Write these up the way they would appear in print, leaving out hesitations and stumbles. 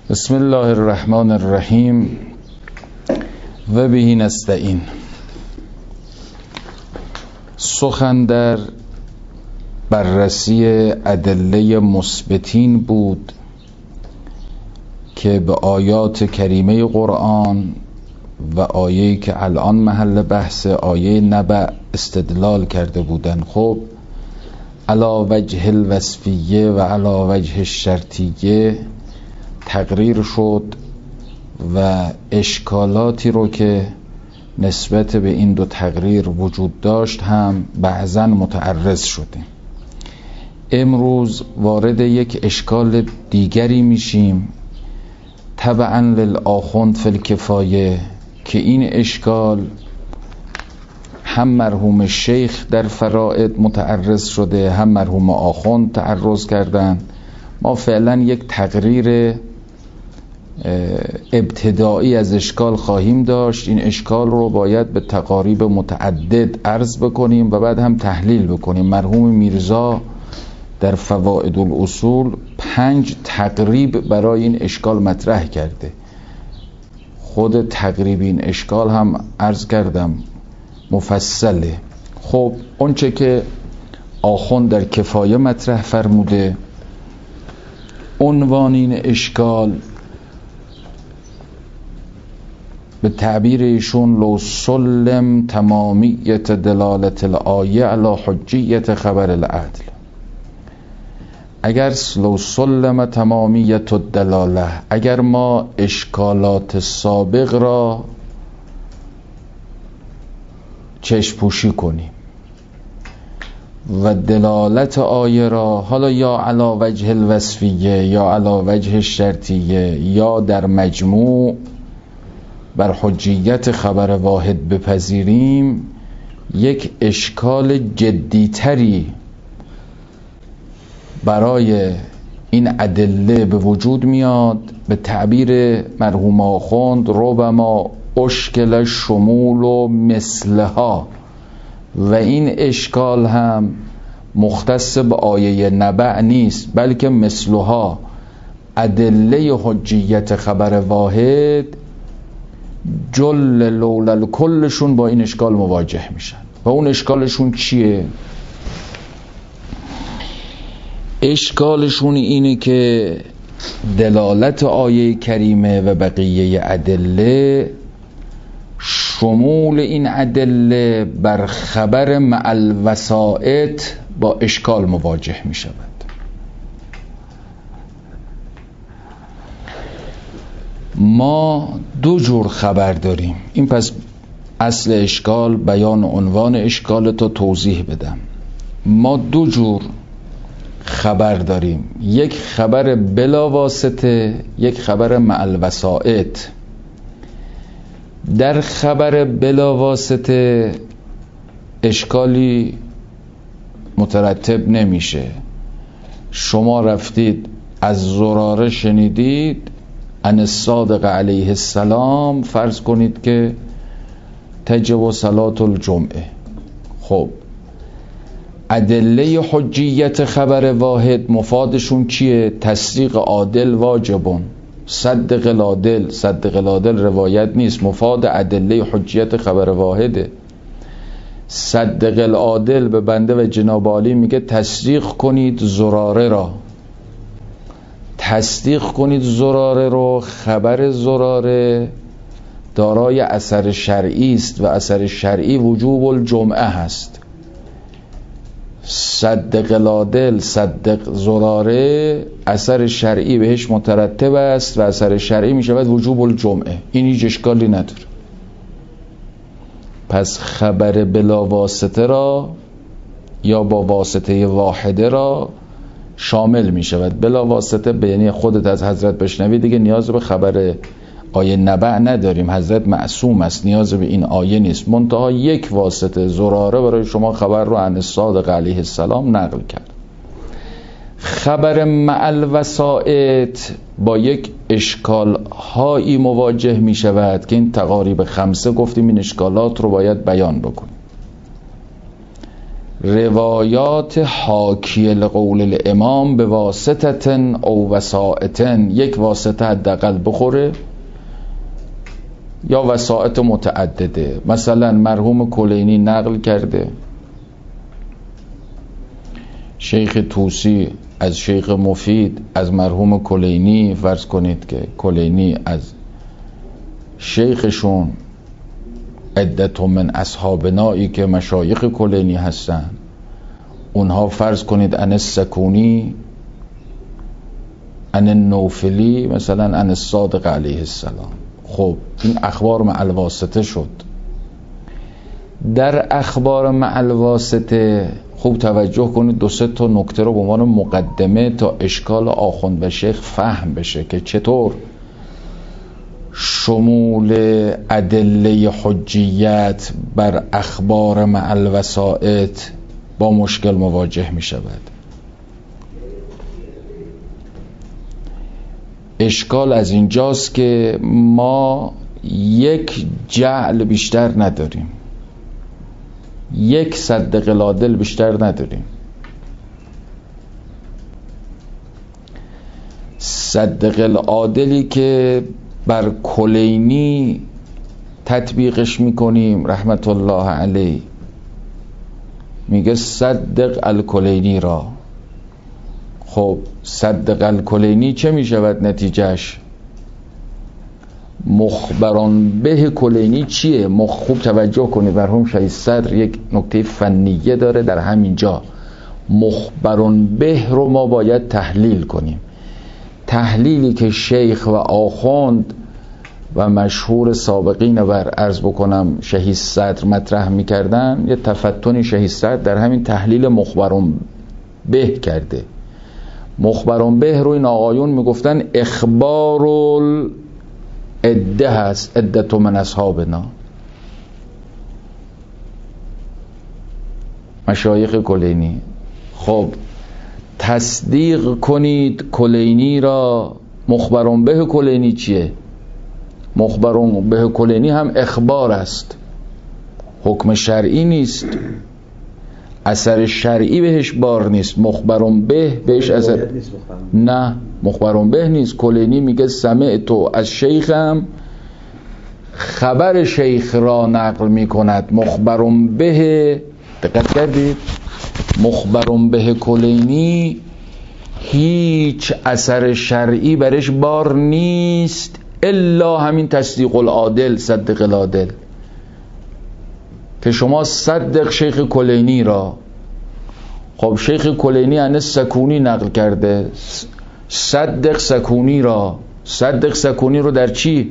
بسم الله الرحمن الرحیم و به نستعین. سخن در بررسی ادله مثبتین بود که به آیات کریمه قرآن و آیه‌ای که الان محل بحث آیه نبأ استدلال کرده بودن. خب علی وجه الوصفیه و علی وجه الشرطیه تقریر شد و اشکالاتی رو که نسبت به این دو تقریر وجود داشت هم بعضاً متعرض شدیم. امروز وارد یک اشکال دیگری میشیم تبعاً للآخوند فی الکفایه که این اشکال هم مرحوم شیخ در فرائد متعرض شده هم مرحوم آخوند تعرض کردن. ما فعلا یک تقریر ابتدایی از اشکال خواهیم داشت. این اشکال رو باید به تقاریب متعدد عرض بکنیم و بعد هم تحلیل بکنیم. مرحوم میرزا در فوائد الاصول 5 تقریب برای این اشکال مطرح کرده. خود تقریب این اشکال هم عرض کردم مفصله. خب اونچه که آخوند در کفایه مطرح فرموده، عنوان این اشکال به تعبیر ایشون لو سلم تمامیت دلالت الآیه علی حجیت خبر العدل. اگر لو سلم تمامیت الدلاله، اگر ما اشکالات سابق را چشم پوشی کنیم و دلالت آیه را حالا یا علی وجه الوصفیه یا علی وجه الشرطیه یا در مجموع بر حجیت خبر واحد بپذیریم، یک اشکال جدیتری برای این ادله به وجود میاد. به تعبیر مرحوم آخوند ربما اشکل شمول و مثلها، و این اشکال هم مختص به آیه نبأ نیست بلکه مثلها ادله حجیت خبر واحد جل لولل کلشون با این اشکال مواجه میشن. و اون اشکالشون چیه؟ اشکالشون اینه که دلالت آیه کریمه و بقیه ادله، شمول این ادله بر خبر مع الوسائط با اشکال مواجه می شود. ما 2 جور خبر داریم. این پس اصل اشکال، بیان عنوان اشکال تا توضیح بدم. ما 2 جور خبر داریم، یک خبر بلا واسطه، یک خبر مع الوسائط. در خبر بلا واسطه اشکالی مترتب نمیشه. شما رفتید از زراره شنیدید ان الصادق علیه السلام، فرض کنید که تجب صلاة الجمعه. خب ادله حجیت خبر واحد مفادشون چیه؟ تصدیق عادل واجبون، صدق العادل. صدق العادل روایت نیست، مفاد ادله حجیت خبر واحده. صدق العادل به بنده و جناب عالی میگه تصدیق کنید زراره را، تصدیق کنید زراره رو. خبر زراره دارای اثر شرعی است و اثر شرعی وجوب الجمعه هست. صدق العادل، صدق زراره، اثر شرعی بهش مترتب است و اثر شرعی می شود وجوب الجمعه. این هیچ اشکالی نداره. پس خبر بلا واسطه را یا با واسطه واحده را شامل می شود. بلا واسطه یعنی خودت از حضرت بشنوی دیگه نیاز به خبر آیه نبأ نداریم، حضرت معصوم است، نیاز به این آیه نیست. منتها یک واسطه زراره برای شما خبر رو عن الصادق علیه السلام نقل کرد. خبر مع الوسائط با یک اشکال هایی مواجه می شود که این تقاریب 5 گفتیم این اشکالات رو باید بیان بکنیم. روایات حاکی لقول الامام به واسطتن او وسائطن، یک واسطه حداقل بخوره یا وسائط متعدده. مثلا مرحوم کلینی نقل کرده، شیخ طوسی از شیخ مفید از مرحوم کلینی، فرض کنید که کلینی از شیخشون، عدت من اصحابنایی که مشایخ کلینی هستن اونها فرض کنید ان السکونی، ان النوفلی، مثلا ان الصادق علیه السلام. خب این اخبار مع الواسطه شد. در اخبار مع الواسطه خوب توجه کنید، 2-3 تا نکته رو به عنوان مقدمه تا اشکال آخوند و شیخ فهم بشه که چطور شمول ادله حجیت بر اخبار مع الوسائط با مشکل مواجه می شود. اشکال از اینجاست که ما یک جعل بیشتر نداریم، یک صدق العادل بیشتر نداریم. صدق العادلی که بر کلینی تطبیقش میکنیم رحمت الله علیه، میگه صدق الکلینی را. خب صدق الکلینی چه میشود نتیجهش؟ مخبران به کلینی چیه؟ خوب توجه کنید، مرحوم شهید صدر یک نکته فنیه داره در همین جا. مخبران به رو ما باید تحلیل کنیم. تحلیلی که شیخ و آخوند و مشهور سابقین بر عرض بکنم شهید صدر مطرح میکردن، یه تفتنی شهید صدر در همین تحلیل مخبران به کرده. مخبران به رو این آقایون میگفتن اخبار عده هست، عدت من اصحابنا، مشایخ کلینی. خب تصدیق کنید کلینی را. مخبران به کلینی چیه؟ مخبران به کلینی هم اخبار است، حکم شرعی نیست، اثر شرعی بهش بار نیست. مخبران به بهش اثر نه، مخبران به نیست. کلینی میگه سمعتو از شیخم، خبر شیخ را نقل میکند. مخبران به، دقت کردید؟ مخبران به کلینی هیچ اثر شرعی برش بار نیست الا همین تصدیق العادل، صدق العادل، که شما صدق شیخ کلینی را. خب شیخ کلینی انس سکونی نقل کرده، صدق سکونی را. صدق سکونی رو در چی؟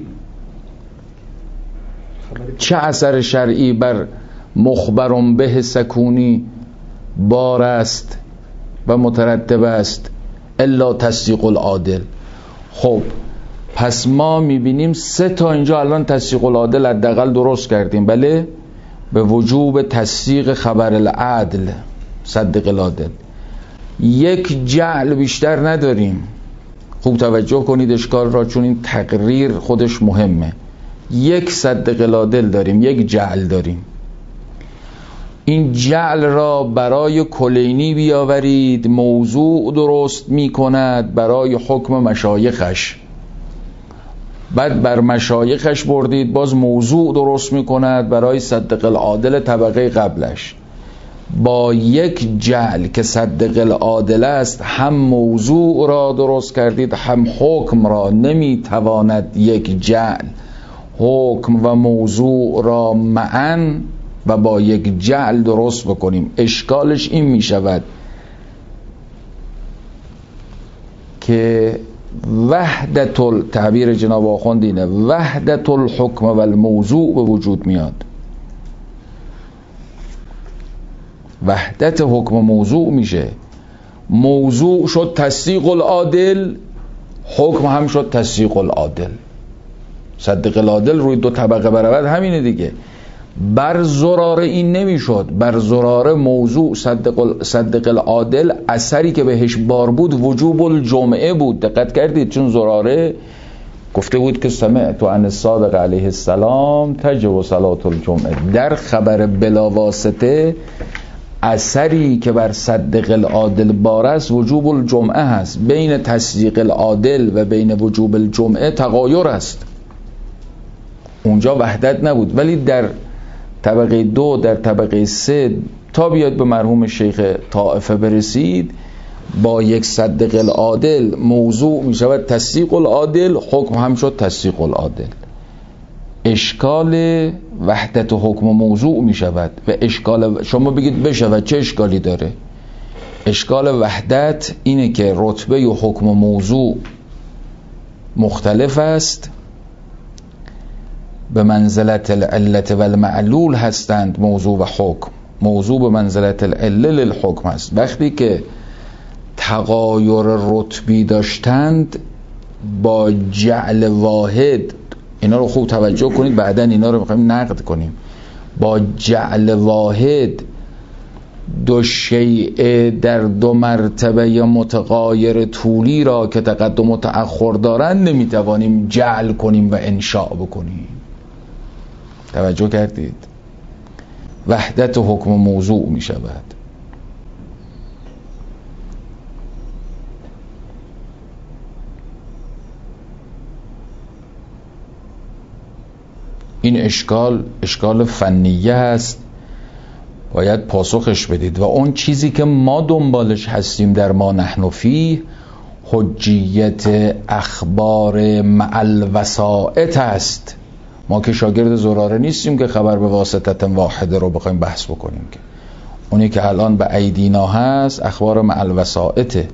چه اثر شرعی بر مخبران به سکونی بار است و مترتب است الا تصدیق العادل. خب پس ما میبینیم 3 تا اینجا الان تصدیق العادل حداقل درست کردیم، بله، به وجوب تصدیق خبر العدل، صدق العادل. یک جعل بیشتر نداریم. خوب توجه کنید اشکال را، چون این تقریر خودش مهمه. یک صدق العادل داریم، یک جعل داریم. این جعل را برای کلینی بیاورید، موضوع درست می کند برای حکم مشایخش. بعد بر مشایخش بردید، باز موضوع درست می کند برای صدق العادل طبقه قبلش. با یک جعل که صدق العادل است، هم موضوع را درست کردید هم حکم را. نمی تواند یک جعل حکم و موضوع را معاً و با یک جعل درست بکنیم. اشکالش این می شود که وحدت تعبیر جناب آخوند اینه، وحدت الحکم و الموضوع به وجود میاد. وحدت حکم موضوع میشه. موضوع شد تصدیق العادل، حکم هم شد تصدیق العادل. صدق العادل روی 2 طبقه برابر همینه دیگه. بر زراره این نمیشد. بر زراره موضوع صدق العادل اثری که بهش بار بود وجوب الجمعه بود. دقت کردید؟ چون زراره گفته بود که سمعت عن الصادق علیه السلام تجب صلاة الجمعه. در خبر بلا واسطه اثری که بر صدق العادل بار است وجوب الجمعه هست. بین تصدیق العادل و بین وجوب الجمعه تغایر است. اونجا وحدت نبود، ولی در طبقه 2 در طبقه 3 تا بیاد به مرحوم شیخ طائفه برسید، با یک صدق العادل موضوع می شود تصدیق العادل، حکم هم شد تصدیق العادل. اشکال وحدت حکم و موضوع می شود و اشکال شما بگید بشود، چه اشکالی داره؟ اشکال وحدت اینه که رتبه و حکم و موضوع مختلف است، به منزلت العلت و المعلول هستند. موضوع و حکم، موضوع به منزلت العله للحکم است. وقتی که تغایر رتبی داشتند با جعل واحد، اینا رو خوب توجه کنید، بعداً اینا رو میخوایم نقد کنیم، با جعل واحد دو شیء در دو مرتبه یا متغایر طولی را که تقدم و تأخر دارند نمیتوانیم جعل کنیم و انشاء بکنیم. توجه کردید؟ وحدت حکم و موضوع می شود. این اشکال فنیه است، باید پاسخش بدید. و اون چیزی که ما دنبالش هستیم در ما نحن فیه، حجیت اخبار مع الوسائط است. ما که شاگرد زراره نیستیم که خبر به واسطه واحده رو بخوایم بحث بکنیم، که اونی که الان به ایدینا هست اخبار مع الوسائطه.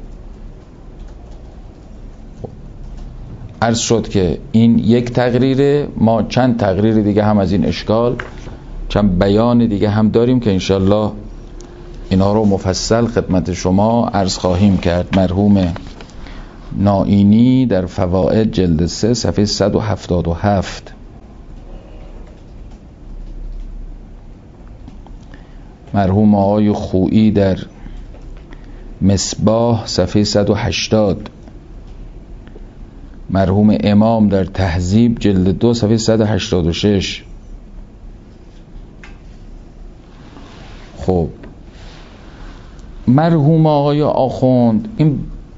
عرض شد که این یک تقریره، ما چند تقریر دیگه هم از این اشکال، چند بیان دیگه هم داریم که انشالله اینا رو مفصل خدمت شما عرض خواهیم کرد. مرحوم نائینی در فوائد جلد 3 صفحه 177، مرحوم آقای خویی در مصباح صفحه 180، مرحوم امام در تهذیب جلد 2 صفحه 186. خب مرحوم آقای آخوند این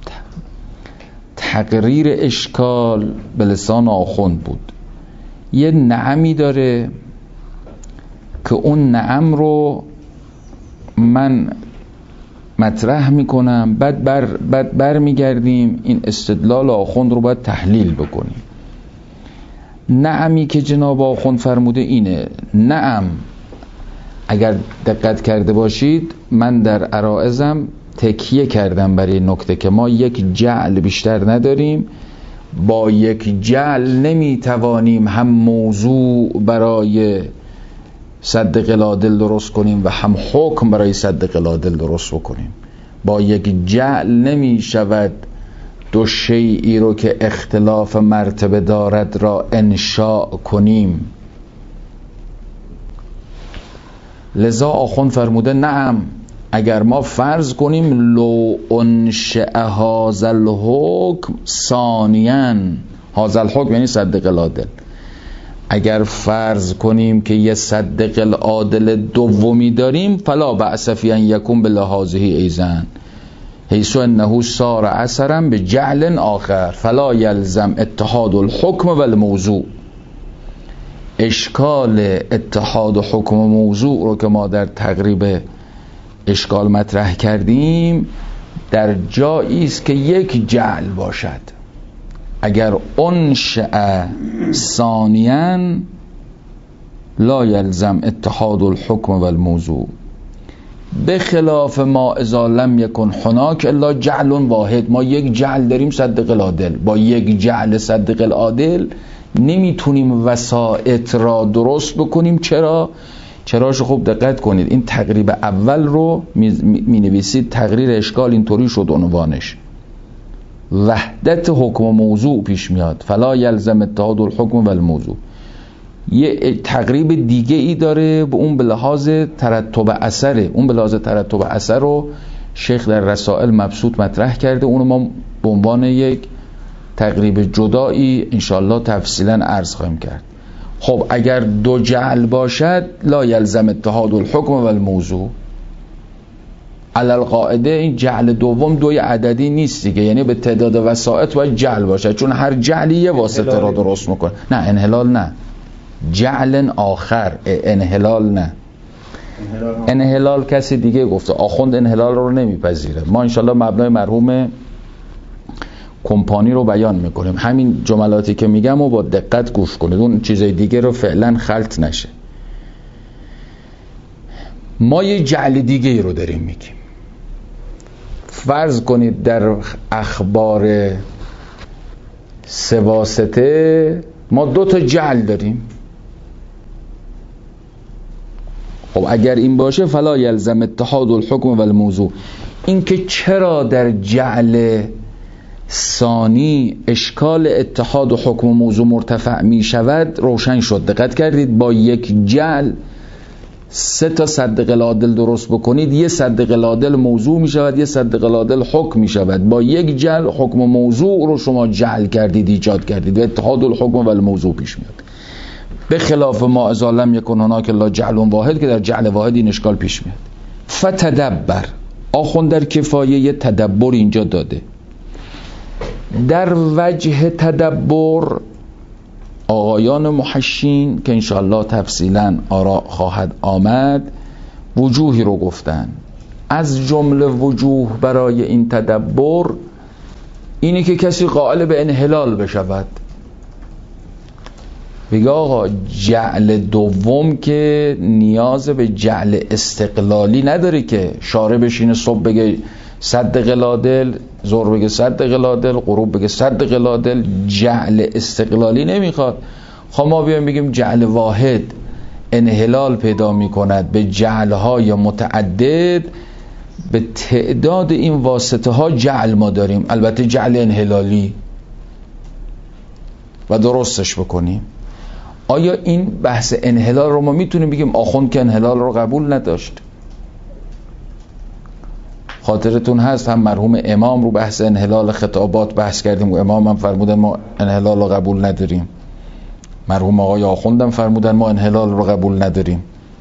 تقریر اشکال به لسان آخوند بود. یه نعمی داره که اون نعم رو من مطرح میکنم، بعد بر میگردیم این استدلال آخوند رو باید تحلیل بکنیم. نعمی که جناب آخوند فرموده اینه. نعم، اگر دقت کرده باشید من در عرائزم تکیه کردم برای نکته که ما یک جعل بیشتر نداریم، با یک جعل نمیتوانیم هم موضوع برای صدق العادل درست کنیم و هم حکم برای صدق العادل درست بکنیم. با یک جعل نمی شود دو شیئی رو که اختلاف مرتبه دارد را انشاء کنیم. لذا آخوند فرموده نعم، اگر ما فرض کنیم لو انشأ هذا الحکم ثانیاً، هذا الحکم یعنی صدق العادل، اگر فرض کنیم که یه صدق العادل دومی داریم، فلا بأس فی ان یکون بلحاظه ایزن حیث انه صار اثرا به جعل آخر فلا یلزم اتحاد الحکم و الموضوع. اشکال اتحاد حکم و موضوع رو که ما در تقریب اشکال مطرح کردیم در جایی است که یک جعل باشد. اگر انشأ ثانیاً لا یلزم اتحاد الحکم و الموضوع، بخلاف ما اذا لم یکن هناک الا جعل واحد. ما یک جعل داریم صدق العادل، با یک جعل صدق العادل نمیتونیم وسائط را درست بکنیم. چراش خوب دقت کنید. این تقریب اول رو می نویسید، تقریر اشکال اینطوری شد عنوانش، وحدت حکم و موضوع پیش میاد، فلا یلزم اتحاد الحکم و الموضوع. یه تقریب دیگه ای داره به اون به لحاظ ترتب اثره. اون به لحاظ ترتب اثر رو شیخ در رسائل مبسوط مطرح کرده، اونو ما به عنوان یک تقریب جدایی انشالله تفصیلا عرض خواهیم کرد. خب اگر دو جعل باشد لا یلزم اتحاد الحکم و الموضوع، علالقاعده این جعل دوم دوی عددی نیست دیگه، یعنی به تعداد وسائط باید جعل باشه، چون هر جعلی یه واسطه را درست میکنه. نه انحلال نه، جعل آخر، انحلال نه. انحلال کسی دیگه گفته، آخوند انحلال رو نمیپذیره. ما انشالله مبنای مرحوم کمپانی رو بیان میکنیم. همین جملاتی که میگم و با دقت گوش کنید، اون چیزای دیگه رو فعلا خلط نشه. ما یه جعل دیگه رو داریم میگیم. فرض کنید در اخبار سه واسطه ما 2 تا جعل داریم. خب اگر این باشه فلا یلزم اتحاد الحکم و الموضوع. این که چرا در جعل ثانی اشکال اتحاد و حکم و موضوع مرتفع می شود روشن شد. دقت کردید با یک جعل 3 تا سد قلادل درست بکنید، یه سد قلادل موضوع می شود، یه سد قلادل حکم می شود. با یک جعل حکم و موضوع رو شما جعل کردید، ایجاد کردید و اتحاد الحکم و الموضوع پیش میاد. به خلاف ما اذا لم یکن هناک الا جعل واحد که در جعل واحد این اشکال پیش میاد. فتدبر، آخوند در کفایه یه تدبر اینجا داده. در وجه تدبر آقایان محشین که انشاءالله تفصیلا آراء خواهد آمد وجوهی رو گفتن. از جمله وجوه برای این تدبر اینه که کسی قائل به انحلال بشود، بگه آقا جعل دوم که نیاز به جعل استقلالی نداره که شارع بشینه صبح بگه صد قلادل، ظهر بگه صد قلادل، غروب بگه صد قلادل. جعل استقلالی نمیخواد. خب ما بیایم بگیم جعل واحد انحلال پیدا میکند به جعلهای متعدد، به تعداد این واسطه ها جعل ما داریم، البته جعل انحلالی، و درستش بکنیم. آیا این بحث انحلال رو ما میتونیم بگیم آخوند که انحلال رو قبول نداشت؟ خاطرتون هست هم مرحوم امام رو بحث انحلال خطابات بحث کردیم و امام هم فرمودن ما انحلال رو قبول نداریم، مرحوم آقای آخوندم فرمودن ما انحلال رو قبول نداریم.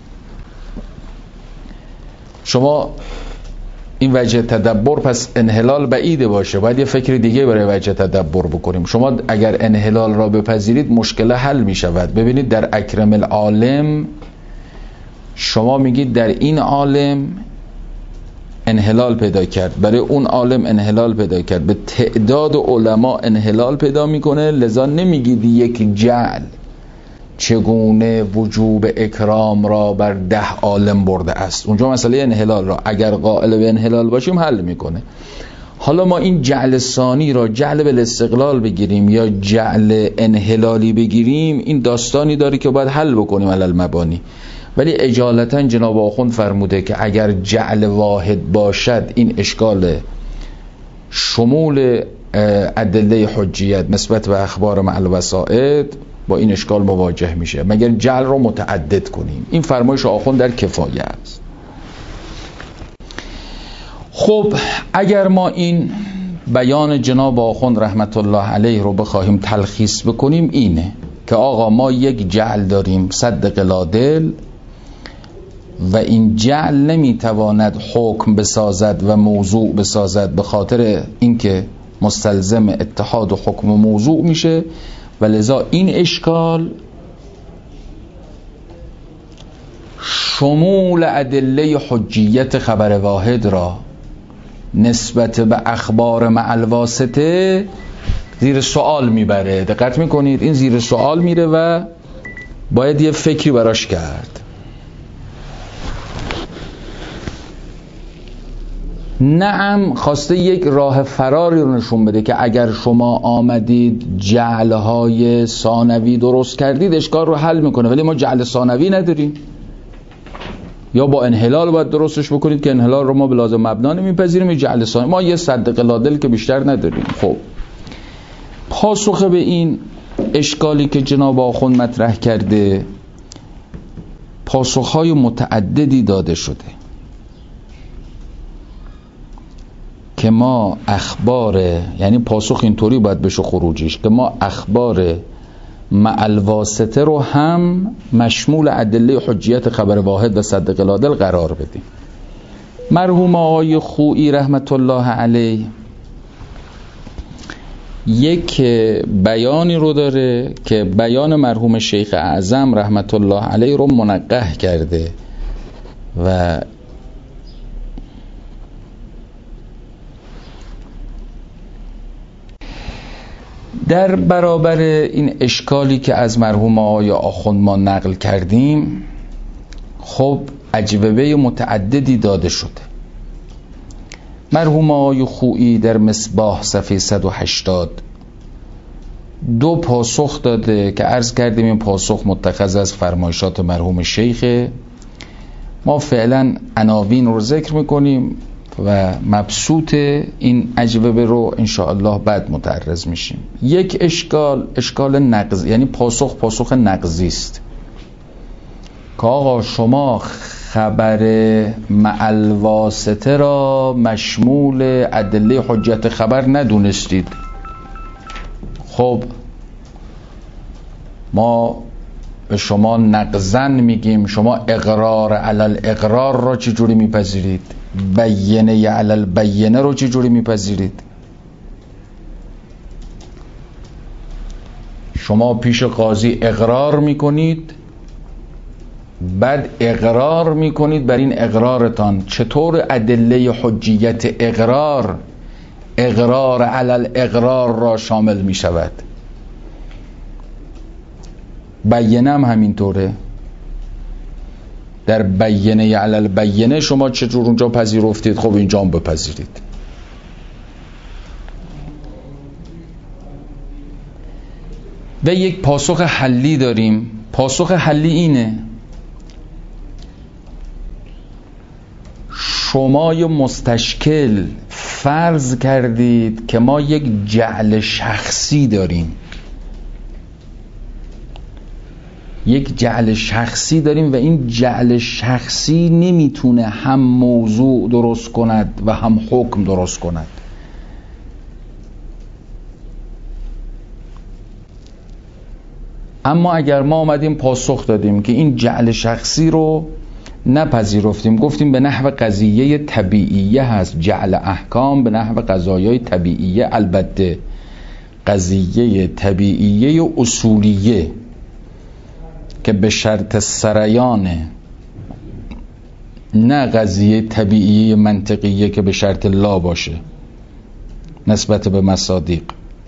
شما این وجه تدبر پس انحلال بعیده باشه، باید یه فکر دیگه برای وجه تدبر بکنیم. شما اگر انحلال را بپذیرید مشکل حل می شود. ببینید در اکرم العالم شما میگید در این عالم انحلال پیدا کرد، برای اون عالم انحلال پیدا کرد، به تعداد علما انحلال پیدا میکنه، لذا نمیگید یک جعل چگونه وجوب اکرام را بر 10 عالم برده است. اونجا مسئله انحلال را اگر قائل به انحلال باشیم حل میکنه. حالا ما این جعل ثانی را جعل به استقلال بگیریم یا جعل انحلالی بگیریم، این داستانی داره که باید حل بکنیم علل مبانی. ولی اجالتا جناب آخوند فرموده که اگر جعل واحد باشد این اشکال شمول ادله حجیت نسبت به اخبار مع الوسائط با این اشکال مواجه میشه، مگر جعل رو متعدد کنیم. این فرمایش آخوند در کفایه است. خب اگر ما این بیان جناب آخوند رحمت الله علیه رو بخواهیم تلخیص بکنیم اینه که آقا ما یک جعل داریم صد قلادل و این جعل نمیتواند حکم بسازد و موضوع بسازد به خاطر اینکه مستلزم اتحاد و حکم و موضوع میشه و لذا این اشکال شمول ادله حجیت خبر واحد را نسبت به اخبار مع الواسطه زیر سوال میبره. دقت میکنید این زیر سوال میره و باید یه فکری براش کرد. نعم خواسته یک راه فراری رو نشون بده که اگر شما آمدید جعلهای ثانوی درست کردید اشکال رو حل میکنه، ولی ما جعل ثانوی نداریم، یا با انحلال باید درستش بکنید که انحلال رو ما به لازم مبنا نمیپذیریم. جعل ثانوی ما یه صد قلادل که بیشتر نداریم. خب پاسخ به این اشکالی که جناب آخوند مطرح کرده پاسخهای متعددی داده شده که ما اخبار، یعنی پاسخ اینطوری باید بشه خروجیش که ما اخبار مع الواسطه رو هم مشمول ادله حجیت خبر واحد و صد قلادل قرار بدیم. مرحوم آقای خویی رحمت الله علیه یک بیانی رو داره که بیان مرحوم شیخ اعظم رحمت الله علیه رو منقح کرده و در برابر این اشکالی که از مرحوم آقای آخوند ما نقل کردیم خب اجوبه متعددی داده شده. مرحوم آقای خویی در مصباح صفحه 180 دو پاسخ داده که عرض کردیم این پاسخ متخذ از فرمایشات مرحوم شیخه. ما فعلا عناوین رو ذکر میکنیم و مبسوط این اجوبه رو انشاءالله بعد متعرض میشیم. یک اشکال نقض، یعنی پاسخ نقضی است که آقا شما خبر معل واسطه را مشمول ادله حجت خبر ندونستید. خب ما به شما نقضن میگیم، شما اقرار علل اقرار را چی جوری میپذیرید؟ بینه علل بینه رو چی جوری میپذیرید؟ شما پیش قاضی اقرار میکنید، بعد اقرار میکنید بر این اقرارتان چطور ادله حجیت اقرار علل اقرار را شامل میشود؟ بینه هم همینطوره. در بینه علل بینه شما چطور اونجا پذیرفتید، خب اینجا هم بپذیرید. و یک پاسخ حلی داریم. پاسخ حلی اینه: شما یه مستشکل فرض کردید که ما یک جعل شخصی داریم، و این جعل شخصی نمیتونه هم موضوع درست کند و هم حکم درست کند. اما اگر ما آمدیم پاسخ دادیم که این جعل شخصی رو نپذیرفتیم، گفتیم به نحو قضیه طبیعیه هست، جعل احکام به نحو قضایای طبیعیه، البته قضیه طبیعیه اصولیه که به شرط سریانه، نه قضیه طبیعیه منطقیه که به شرط لا باشه نسبت به مصادیق.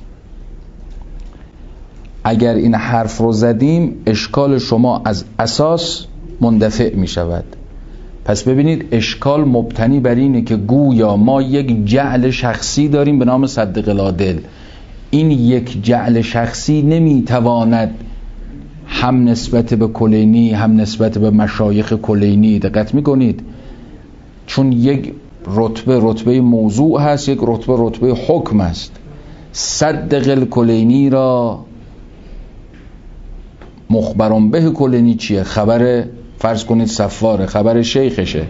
اگر این حرف رو زدیم اشکال شما از اساس مندفع می شود. پس ببینید اشکال مبتنی بر اینه که گویا ما یک جعل شخصی داریم به نام صدق العادل. این یک جعل شخصی نمی تواند هم نسبت به کلینی هم نسبت به مشایخ کلینی، دقت میکنید، چون یک رتبه موضوع هست، یک رتبه حکم هست. صدق الکلینی را مخبرون به کلینی چیه؟ خبر فرض کنید صفاره، خبر شیخشه.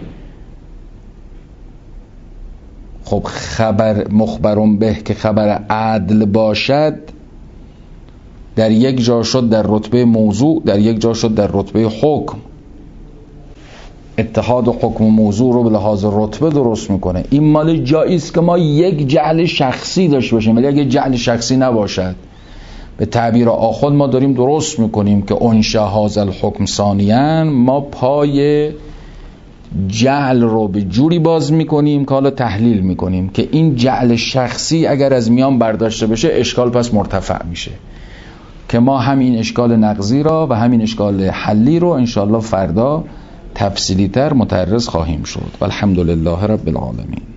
خب خبر مخبرون به که خبر عدل باشد در یک جا شد در رتبه موضوع، در یک جا شد در رتبه حکم. اتحاد حکم و موضوع رو به لحاظ رتبه درست میکنه. این مال جایی است که ما یک جعل شخصی داشته باشیم، ولی اگه جعل شخصی نباشد، به تعبیر آخوند ما داریم درست میکنیم که انشا هذا الحکم ثانیاً، ما پای جعل رو به جوری باز میکنیم که حالا تحلیل میکنیم که این جعل شخصی اگر از میان برداشته بشه اشکال پس مرتفع میشه، که ما همین اشکال نقضی را و همین اشکال حلی رو انشاءالله فردا تفصیلی تر متعرض خواهیم شد. والحمدلله رب العالمین.